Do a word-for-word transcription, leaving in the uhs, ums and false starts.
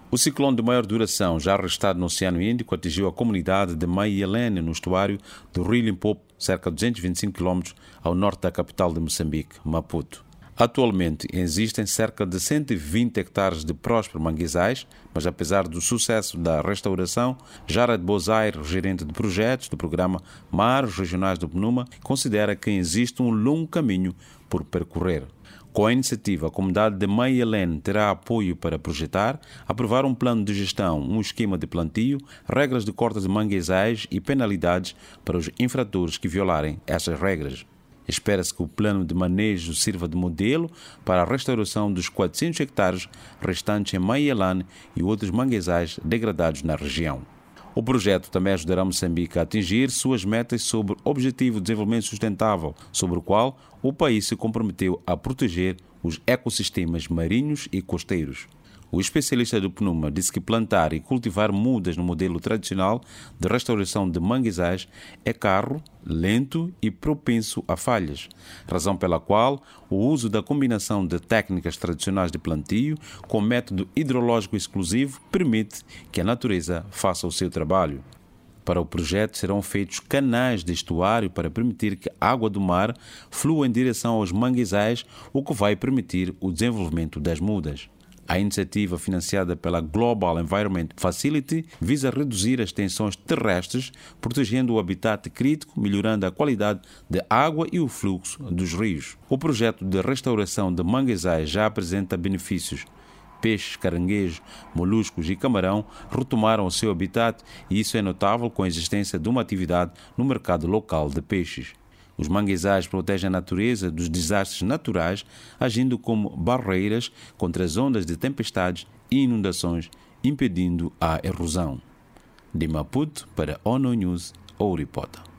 O ciclone de maior duração, já arrestado no Oceano Índico, atingiu a comunidade de Maialene, no estuário do Rio Limpopo, cerca de duzentos e vinte e cinco quilômetros ao norte da capital de Moçambique, Maputo. Atualmente existem cerca de cento e vinte hectares de prósperos manguezais, mas apesar do sucesso da restauração, Jared Bozaire, gerente de projetos do programa Mares Regionais do PNUMA, considera que existe um longo caminho por percorrer. Com a iniciativa, a comunidade de Maialene terá apoio para projetar, aprovar um plano de gestão, um esquema de plantio, regras de corte de manguezais e penalidades para os infratores que violarem essas regras. Espera-se que o plano de manejo sirva de modelo para a restauração dos quatrocentos hectares restantes em Maialene e outros manguezais degradados na região. O projeto também ajudará Moçambique a atingir suas metas sobre o Objetivo de Desenvolvimento Sustentável, sobre o qual o país se comprometeu a proteger os ecossistemas marinhos e costeiros. O especialista do PNUMA disse que plantar e cultivar mudas no modelo tradicional de restauração de manguezais é caro, lento e propenso a falhas, razão pela qual o uso da combinação de técnicas tradicionais de plantio com método hidrológico exclusivo permite que a natureza faça o seu trabalho. Para o projeto serão feitos canais de estuário para permitir que a água do mar flua em direção aos manguezais, o que vai permitir o desenvolvimento das mudas. A iniciativa, financiada pela Global Environment Facility, visa reduzir as tensões terrestres, protegendo o habitat crítico, melhorando a qualidade da água e o fluxo dos rios. O projeto de restauração de manguezais já apresenta benefícios. Peixes, caranguejos, moluscos e camarão retomaram o seu habitat e isso é notável com a existência de uma atividade no mercado local de peixes. Os manguezais protegem a natureza dos desastres naturais, agindo como barreiras contra as ondas de tempestades e inundações, impedindo a erosão. De Maputo para ONU News, Ouripota.